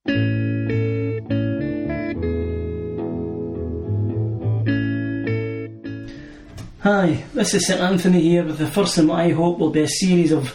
Hi, this is St Anthony here with the first in what I hope will be a series of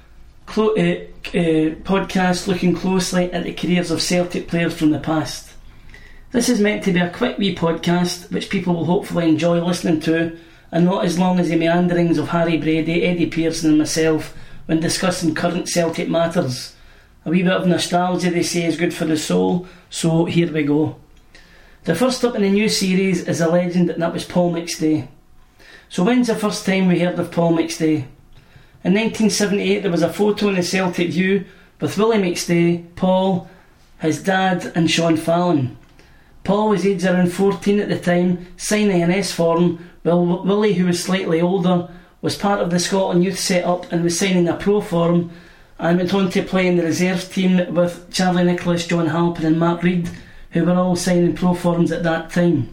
podcasts looking closely at the careers of Celtic players from the past. This is meant to be a quick wee podcast which people will hopefully enjoy listening to, and not as long as the meanderings of Harry Brady, Eddie Pearson and myself when discussing current Celtic matters. A wee bit of nostalgia, they say, is good for the soul, so here we go. The first up in the new series is a legend, and that was Paul McStay. So when's the first time we heard of Paul McStay? In 1978 there was a photo in the Celtic View with Willie McStay, Paul, his dad and Sean Fallon. Paul was aged around 14 at the time, signing an S form, while Willie, who was slightly older, was part of the Scotland youth set-up and was signing a pro form, and went on to play in the reserves team with Charlie Nicholas, John Halpin and Mark Reid, who were all signing pro forms at that time.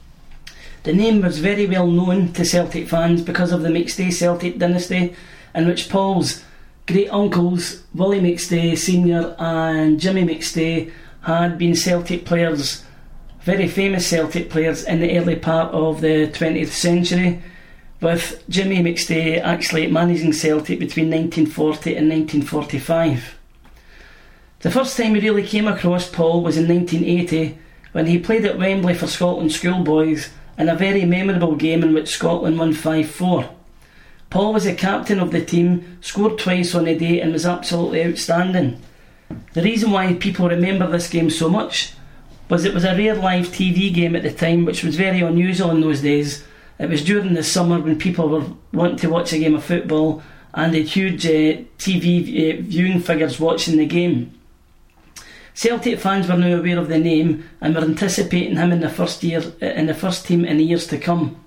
The name was very well known to Celtic fans because of the McStay Celtic dynasty, in which Paul's great uncles, Willie McStay Sr. and Jimmy McStay, had been Celtic players, very famous Celtic players in the early part of the 20th century, with Jimmy McStay actually managing Celtic between 1940 and 1945. The first time we really came across Paul was in 1980, when he played at Wembley for Scotland schoolboys in a very memorable game in which Scotland won 5-4. Paul was the captain of the team, scored twice on the day and was absolutely outstanding. The reason why people remember this game so much was it was a rare live TV game at the time, which was very unusual in those days. It was during the summer when people were wanting to watch a game of football and had huge TV viewing figures watching the game. Celtic fans were now aware of the name and were anticipating him in the first team in the years to come.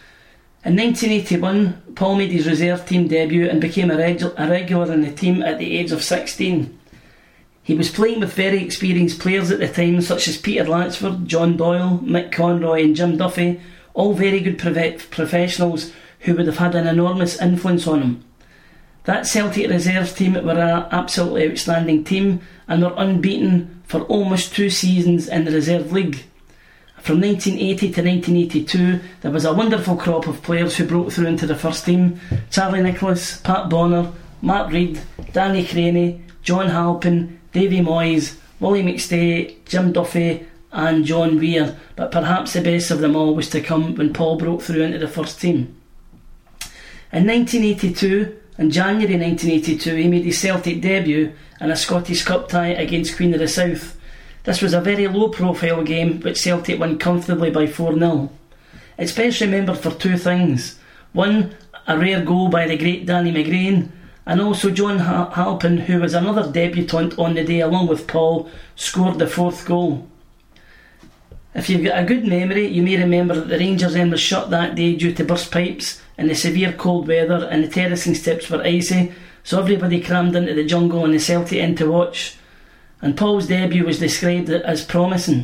In 1981, Paul made his reserve team debut and became a regular in the team at the age of 16. He was playing with very experienced players at the time, such as Peter Latchford, John Doyle, Mick Conroy and Jim Duffy, all very good professionals who would have had an enormous influence on him. That Celtic reserves team were an absolutely outstanding team and were unbeaten for almost 2 seasons in the Reserve League. From 1980 to 1982, there was a wonderful crop of players who broke through into the first team: Charlie Nicholas, Pat Bonner, Mark Reid, Danny Craney, John Halpin, Davy Moyes, Willie McStay, Jim Duffy and John Weir, but perhaps the best of them all was to come when Paul broke through into the first team. In 1982, in January 1982, he made his Celtic debut in a Scottish Cup tie against Queen of the South. This was a very low profile game which Celtic won comfortably by 4-0. It's best remembered for 2 things. One, a rare goal by the great Danny McGrain, and also John Halpin, who was another debutant on the day along with Paul, scored the 4th goal. If you've got a good memory, you may remember that the Rangers end was shut that day due to burst pipes and the severe cold weather, and the terracing steps were icy, so everybody crammed into the jungle and the Celtic end to watch, and Paul's debut was described as promising.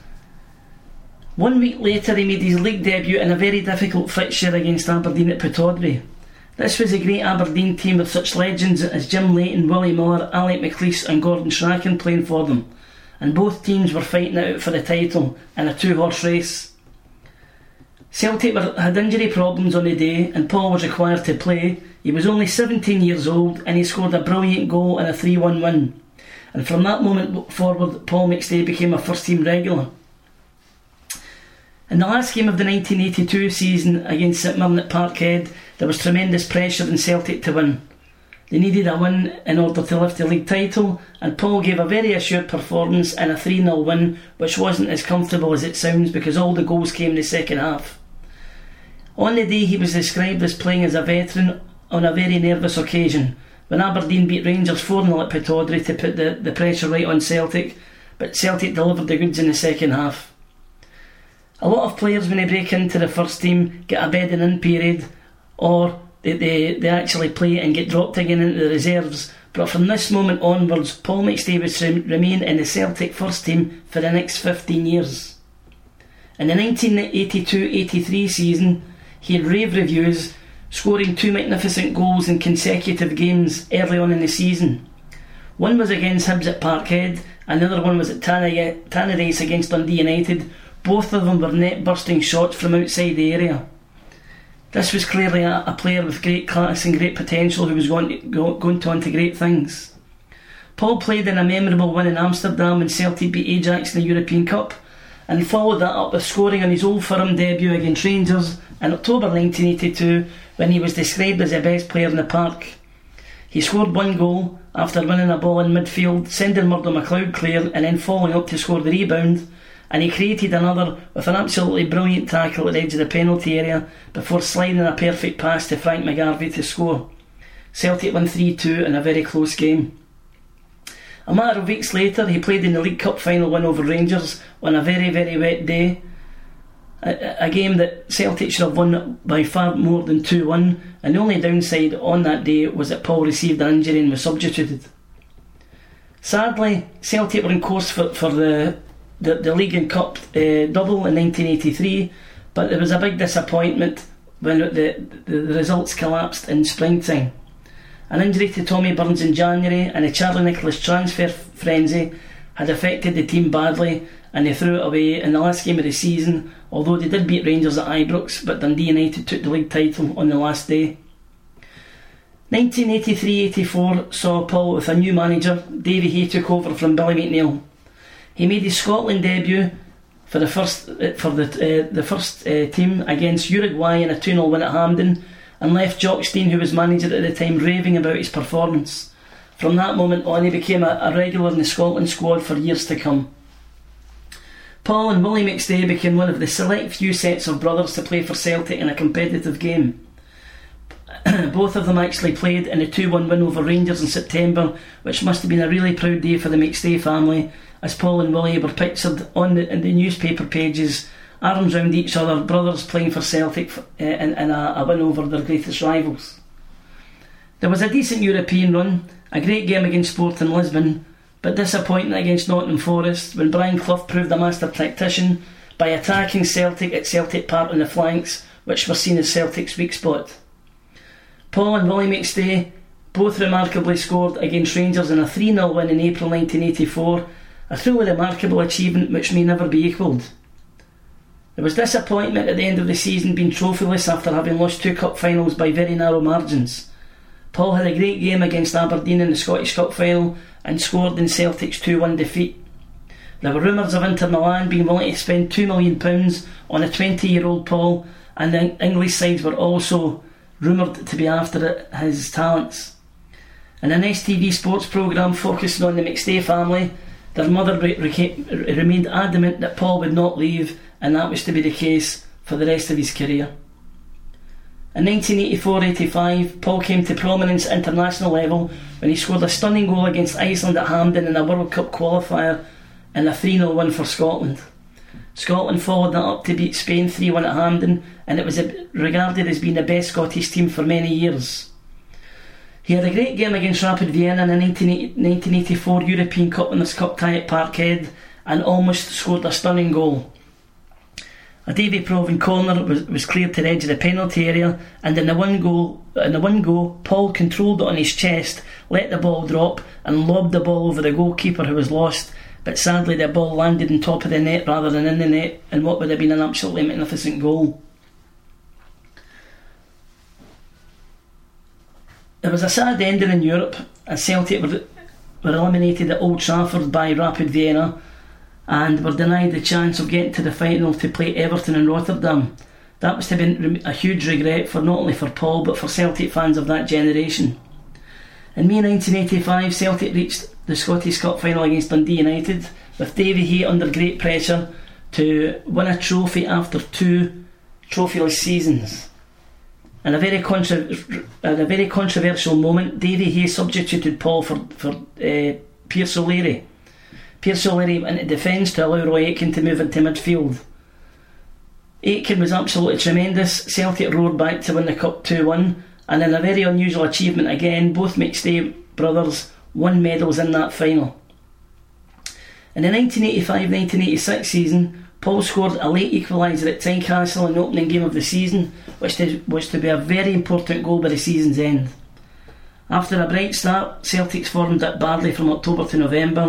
1 week later he made his league debut in a very difficult fixture against Aberdeen at Pittodrie. This was a great Aberdeen team with such legends as Jim Leighton, Willie Miller, Alec McLeish and Gordon Strachan playing for them, and both teams were fighting it out for the title in a 2-horse race. Celtic had injury problems on the day and Paul was required to play. He was only 17 years old and he scored a brilliant goal in a 3-1 win. And from that moment forward, Paul McStay became a first team regular. In the last game of the 1982 season against St Mirren at Parkhead, there was tremendous pressure on Celtic to win. They needed a win in order to lift the league title, and Paul gave a very assured performance in a 3-0 win, which wasn't as comfortable as it sounds because all the goals came in the second half. On the day he was described as playing as a veteran on a very nervous occasion, when Aberdeen beat Rangers 4-0 at Pittodrie to put the pressure right on Celtic, but Celtic delivered the goods in the second half. A lot of players, when they break into the first team, get a bedding in period, or they actually play and get dropped again into the reserves, but from this moment onwards, Paul McStay was to remain in the Celtic first team for the next 15 years. In the 1982-83 season, he had rave reviews, scoring 2 magnificent goals in consecutive games early on in the season. One was against Hibs at Parkhead, and the other one was at Tannadice against Dundee United. Both of them were net-bursting shots from outside the area. This was clearly a player with great class and great potential who was going on to great things. Paul played in a memorable win in Amsterdam when Celtic beat Ajax in the European Cup, and followed that up with scoring on his Old Firm debut against Rangers in October 1982 when he was described as the best player in the park. He scored one goal after winning a ball in midfield, sending Murdo McLeod clear and then following up to score the rebound, and he created another with an absolutely brilliant tackle at the edge of the penalty area before sliding a perfect pass to Frank McGarvey to score. Celtic won 3-2 in a very close game. A matter of weeks later, he played in the League Cup final win over Rangers on a very, very wet day. A game that Celtic should have won by far more than 2-1, and the only downside on that day was that Paul received an injury and was substituted. Sadly, Celtic were in course for the League and Cup double in 1983, but there was a big disappointment when the results collapsed in springtime. An injury to Tommy Burns in January and a Charlie Nicholas transfer frenzy had affected the team badly, and they threw it away in the last game of the season, although they did beat Rangers at Ibrox, but Dundee United took the league title on the last day. 1983-84 saw Paul with a new manager. Davy Hay took over from Billy McNeil. He made his Scotland debut for the first team against Uruguay in a 2-0 win at Hampden, and left Jock Stein, who was manager at the time, raving about his performance. From that moment on, he became a regular in the Scotland squad for years to come. Paul and Willie McStay became one of the select few sets of brothers to play for Celtic in a competitive game. Both of them actually played in a 2-1 win over Rangers in September, which must have been a really proud day for the McStay family, as Paul and Willie were pictured in the newspaper pages, arms round each other, brothers playing for Celtic in a win over their greatest rivals. There was a decent European run, a great game against Sporting Lisbon, but disappointing against Nottingham Forest when Brian Clough proved a master tactician by attacking Celtic at Celtic Park on the flanks, which were seen as Celtic's weak spot. Paul and Willie McStay both remarkably scored against Rangers in a 3-0 win in April 1984, a truly remarkable achievement which may never be equalled. There was disappointment at the end of the season, being trophyless after having lost 2 cup finals by very narrow margins. Paul had a great game against Aberdeen in the Scottish Cup final and scored in Celtic's 2-1 defeat. There were rumours of Inter Milan being willing to spend £2 million on a 20-year-old Paul, and the English sides were also rumoured to be after his talents. In an STV sports programme focusing on the McStay family, their mother remained adamant that Paul would not leave, and that was to be the case for the rest of his career. In 1984-85, Paul came to prominence at international level when he scored a stunning goal against Iceland at Hampden in a World Cup qualifier in a 3-0 win for Scotland. Scotland followed that up to beat Spain 3-1 at Hampden, and it was regarded as being the best Scottish team for many years. He had a great game against Rapid Vienna in the 1984 European Cup Winners' Cup tie at Parkhead and almost scored a stunning goal. A Davy Provan corner was cleared to the edge of the penalty area, and in the one go, Paul controlled it on his chest, let the ball drop and lobbed the ball over the goalkeeper, who was lost, but sadly the ball landed on top of the net rather than in the net in what would have been an absolutely magnificent goal. There was a sad ending in Europe as Celtic were eliminated at Old Trafford by Rapid Vienna and were denied the chance of getting to the final to play Everton in Rotterdam. That must have been a huge regret for not only for Paul but for Celtic fans of that generation. In May 1985, Celtic reached the Scottish Cup final against Dundee United, with Davy Hay under great pressure to win a trophy after 2 trophyless seasons. In a very controversial moment, Davy Hay substituted Paul for Pierce O'Leary. Pierce O'Leary went into defence to allow Roy Aitken to move into midfield. Aitken was absolutely tremendous. Celtic roared back to win the Cup 2-1, and in a very unusual achievement again, both McStay brothers won medals in that final. In the 1985-1986 season, Paul scored a late equaliser at Tynecastle in the opening game of the season, which was to be a very important goal by the season's end. After a bright start, Celtic's form dipped badly from October to November,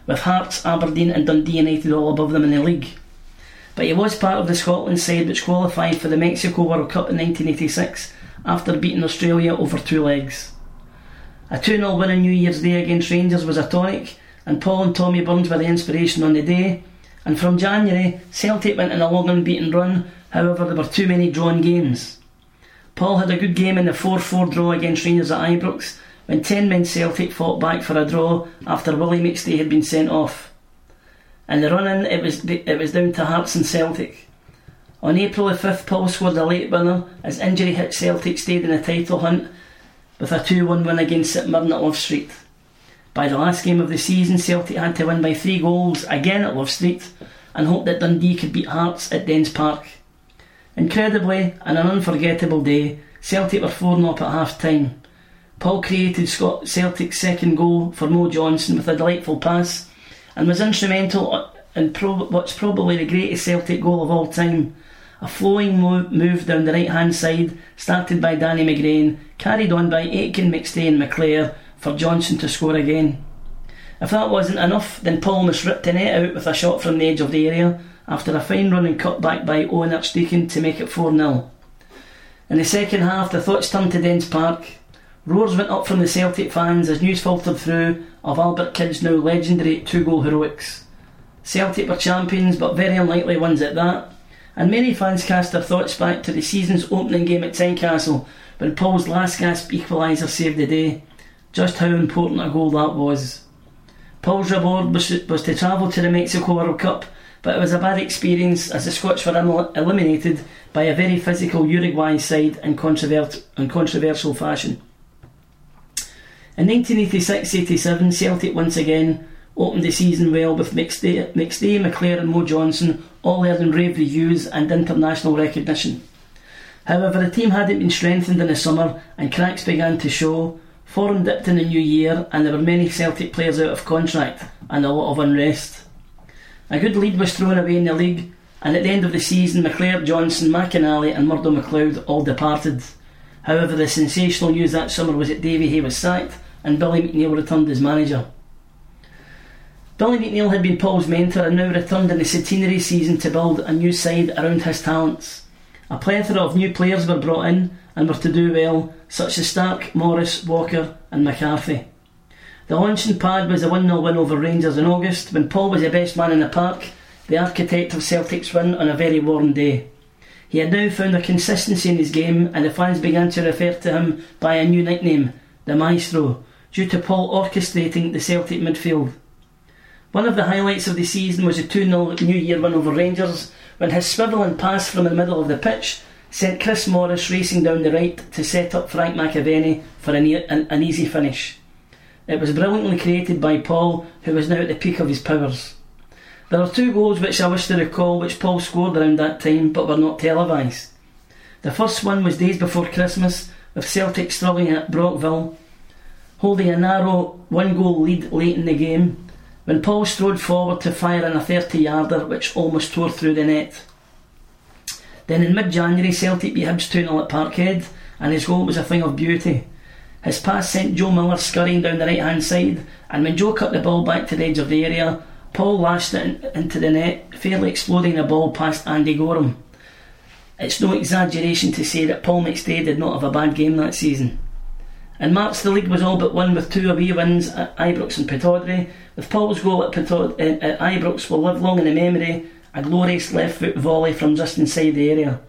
with Hearts, Aberdeen and Dundee United all above them in the league. But he was part of the Scotland side which qualified for the Mexico World Cup in 1986 after beating Australia over 2 legs. A 2-0 win on New Year's Day against Rangers was a tonic, and Paul and Tommy Burns were the inspiration on the day. And from January, Celtic went on a long unbeaten run, however there were too many drawn games. Paul had a good game in the 4-4 draw against Rangers at Ibrox, when 10 men Celtic fought back for a draw after Willie McStay had been sent off. In the run-in, it was down to Hearts and Celtic. On April the 5th, Paul scored a late winner as injury hit Celtic stayed in the title hunt with a 2-1 win against St Mirren at Love Street. By the last game of the season, Celtic had to win by 3 goals, again at Love Street, and hoped that Dundee could beat Hearts at Dens Park. Incredibly, on an unforgettable day, Celtic were 4-0 up at half-time. Paul created Celtic's second goal for Mo Johnson with a delightful pass, and was instrumental in what's probably the greatest Celtic goal of all time. A flowing move down the right hand side, started by Danny McGrain, carried on by Aitken, McStay and McClare for Johnson to score again. If that wasn't enough, then Paul must rip the net out with a shot from the edge of the area after a fine run and cut back by Owen Archdeacon to make it 4-0. In the second half, the thoughts turned to Dens Park. Roars went up from the Celtic fans as news filtered through of Albert Kidd's now legendary 2-goal heroics. Celtic were champions, but very unlikely ones at that, and many fans cast their thoughts back to the season's opening game at Tynecastle when Paul's last gasp equaliser saved the day. Just how important a goal that was. Paul's reward was to travel to the Mexico World Cup, but it was a bad experience as the Scots were eliminated by a very physical Uruguay side in controversial fashion. In 1986-87, Celtic once again opened the season well with McStay, McClare and Mo Johnson all earning rave reviews and international recognition. However, the team hadn't been strengthened in the summer and cracks began to show. Form dipped in the new year and there were many Celtic players out of contract and a lot of unrest. A good lead was thrown away in the league, and at the end of the season McClare, Johnson, McInally and Murdo MacLeod all departed. However, the sensational news that summer was that Davy Hay was sacked and Billy McNeill returned as manager. Billy McNeill had been Paul's mentor and now returned in the centenary season to build a new side around his talents. A plethora of new players were brought in and were to do well, such as Stark, Morris, Walker and McCarthy. The launching pad was a 1-0 win over Rangers in August when Paul was the best man in the park, the architect of Celtic's win on a very warm day. He had now found a consistency in his game and the fans began to refer to him by a new nickname, the Maestro, due to Paul orchestrating the Celtic midfield. One of the highlights of the season was a 2-0 New Year win over Rangers when his swivel and pass from the middle of the pitch sent Chris Morris racing down the right to set up Frank McAvenny for an easy finish. It was brilliantly created by Paul, who was now at the peak of his powers. There are 2 goals which I wish to recall which Paul scored around that time but were not televised. The first one was days before Christmas, with Celtic struggling at Brockville, holding a narrow 1-goal lead late in the game, when Paul strode forward to fire in a 30-yarder which almost tore through the net. Then in mid-January, Celtic beat Hibs 2-0 at Parkhead, and his goal was a thing of beauty. His pass sent Joe Miller scurrying down the right-hand side, and when Joe cut the ball back to the edge of the area, Paul lashed it into the net, fairly exploding the ball past Andy Gorham. It's no exaggeration to say that Paul McStay did not have a bad game that season. In March, the league was all but won with 2 away wins at Ibrox and Pittodrie, with Paul's goal at Ibrox will live long in the memory, a glorious left foot volley from just inside the area.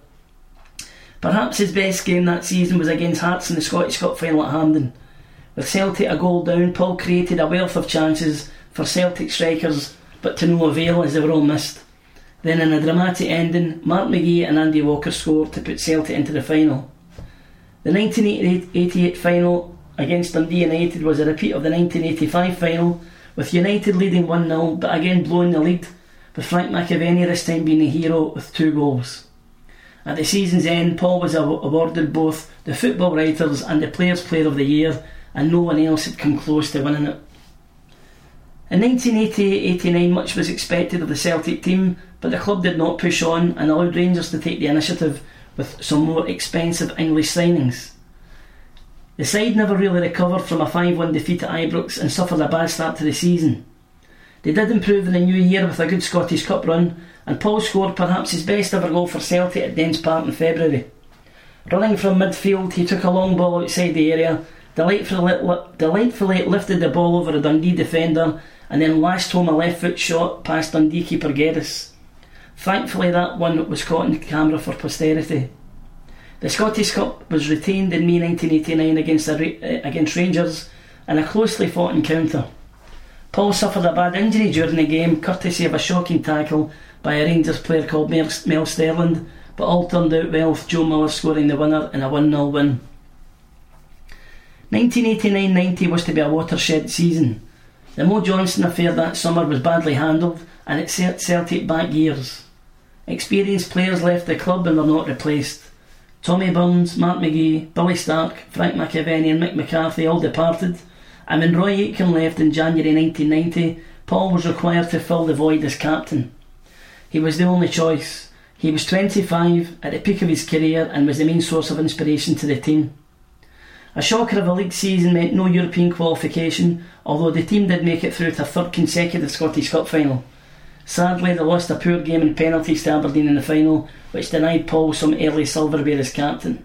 Perhaps his best game that season was against Hearts in the Scottish Cup final at Hampden. With Celtic a goal down, Paul created a wealth of chances for Celtic strikers, but to no avail as they were all missed. Then in a dramatic ending, Mark McGee and Andy Walker scored to put Celtic into the final. The 1988 final against Dundee United was a repeat of the 1985 final, with United leading 1-0 but again blowing the lead, with Frank McAvenny this time being the hero with 2 goals. At the season's end, Paul was awarded both the Football Writers and the Players' Player of the Year, and no one else had come close to winning it. In 1988-89 much was expected of the Celtic team, but the club did not push on and allowed Rangers to take the initiative with some more expensive English signings. The side never really recovered from a 5-1 defeat at Ibrox and suffered a bad start to the season. They did improve in the new year with a good Scottish Cup run, and Paul scored perhaps his best ever goal for Celtic at Dens Park in February. Running from midfield, he took a long ball outside the area, delightfully lifted the ball over a Dundee defender, and then lashed home a left foot shot past Dundee keeper Geddes. Thankfully that one was caught in camera for posterity. The Scottish Cup was retained in May 1989 against Rangers in a closely fought encounter. Paul suffered a bad injury during the game, courtesy of a shocking tackle by a Rangers player called Mel Sterling, but all turned out well with Joe Miller scoring the winner in a 1-0 win. 1989-90 was to be a watershed season. The Mo Johnston affair that summer was badly handled, and it set Celtic back years. Experienced players left the club and were not replaced. Tommy Burns, Mark McGee, Billy Stark, Frank McAvenny and Mick McCarthy all departed, and when Roy Aitken left in January 1990, Paul was required to fill the void as captain. He was the only choice. He was 25, at the peak of his career, and was the main source of inspiration to the team. A shocker of a league season meant no European qualification, although the team did make it through to a third consecutive Scottish Cup final. Sadly, they lost a poor game in penalties to Aberdeen in the final, which denied Paul some early silverware as captain.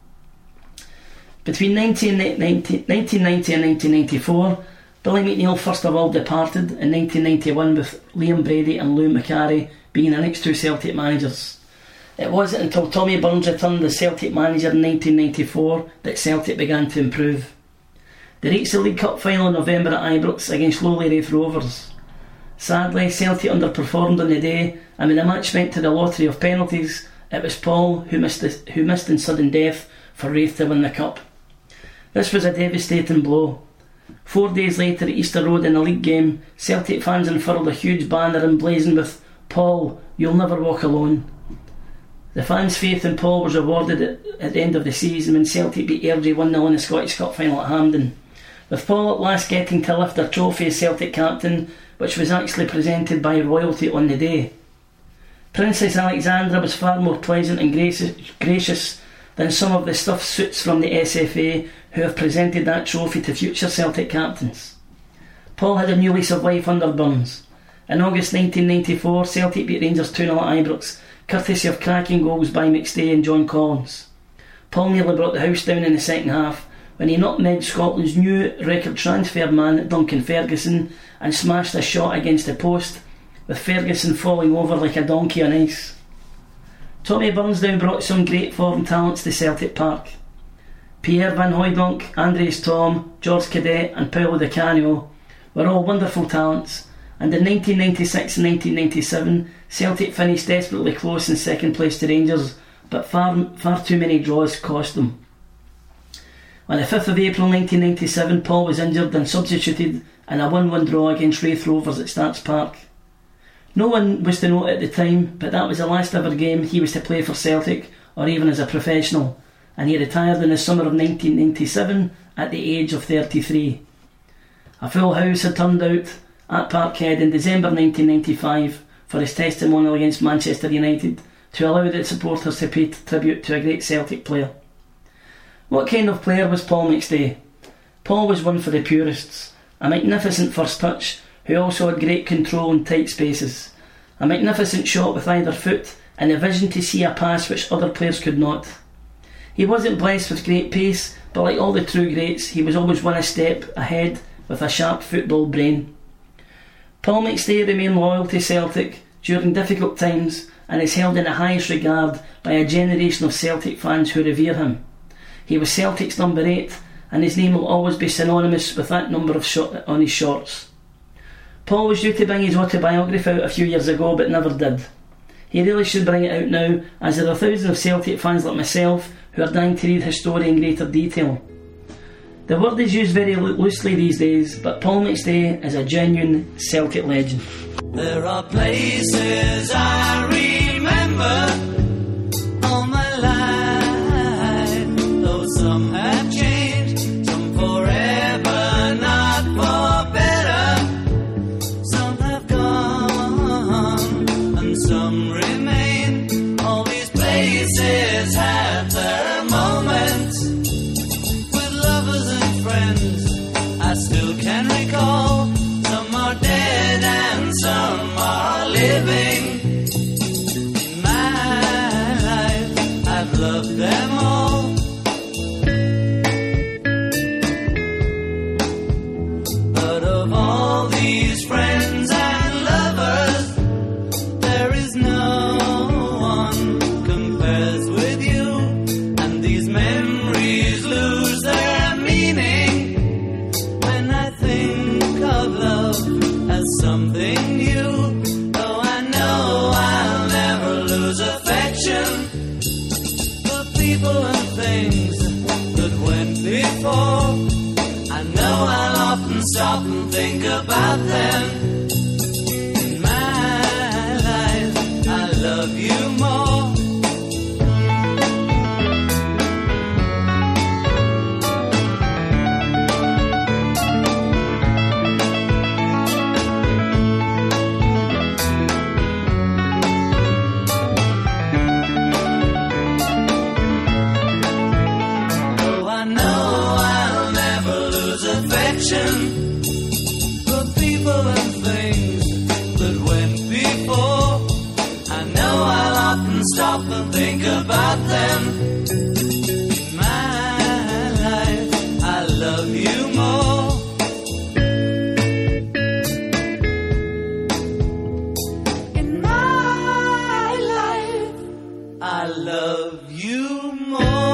Between 1990 and 1994, Billy McNeill first of all departed in 1991, with Liam Brady and Lou Macari being the next two Celtic managers. It wasn't until Tommy Burns returned as Celtic manager in 1994 that Celtic began to improve. They reached the League Cup final in November at Ibrox against lowly Raith Rovers. Sadly, Celtic underperformed on the day, and when the match went to the lottery of penalties, it was Paul who missed in sudden death for Raith to win the cup. This was a devastating blow. 4 days later at Easter Road in a league game, Celtic fans unfurled a huge banner emblazoned with "Paul, you'll never walk alone." The fans' faith in Paul was rewarded at the end of the season when Celtic beat Airdrie 1-0 in the Scottish Cup final at Hampden, with Paul at last getting to lift a trophy as Celtic captain, which was actually presented by royalty on the day. Princess Alexandra was far more pleasant and gracious than some of the stuffed suits from the SFA who have presented that trophy to future Celtic captains. Paul had a new lease of life under Burns. In August 1994, Celtic beat Rangers 2-0 at Ibrox, courtesy of cracking goals by McStay and John Collins. Paul nearly brought the house down in the second half when he nutmegged Scotland's new record transfer man Duncan Ferguson and smashed a shot against the post, with Ferguson falling over like a donkey on ice. Tommy Burns now brought some great foreign talents to Celtic Park. Pierre Van Hooijdonk, Andries Tom, George Cadet and Paolo Di Canio were all wonderful talents, and in 1996 and 1997 Celtic finished desperately close in second place to Rangers, but far too many draws cost them. On the 5th of April 1997, Paul was injured and substituted in a 1-1 draw against Raith Rovers at Starks Park. No one was to know it at the time, but that was the last ever game he was to play for Celtic, or even as a professional, and he retired in the summer of 1997 at the age of 33. A full house had turned out at Parkhead in December 1995 for his testimonial against Manchester United, to allow the supporters to pay tribute to a great Celtic player. What kind of player was Paul McStay? Paul was one for the purists, a magnificent first touch who also had great control in tight spaces, a magnificent shot with either foot and a vision to see a pass which other players could not. He wasn't blessed with great pace, but like all the true greats, he was always one step ahead with a sharp football brain. Paul McStay remained loyal to Celtic during difficult times and is held in the highest regard by a generation of Celtic fans who revere him. He was Celtic's number 8, and his name will always be synonymous with that number on his shorts. Paul was due to bring his autobiography out a few years ago, but never did. He really should bring it out now, as there are thousands of Celtic fans like myself who are dying to read his story in greater detail. The word is used very loosely these days, but Paul McStay is a genuine Celtic legend. There are places I remember all my life, though some have changed, some forever, not for better. Some have gone and some remain. All these places have their moments with lovers and friends I still can recall. Some are dead and stop and think about them. In my life, I love you more. For people and things that went before, I know I'll often stop and think about them. In my life, I love you more. In my life, I love you more.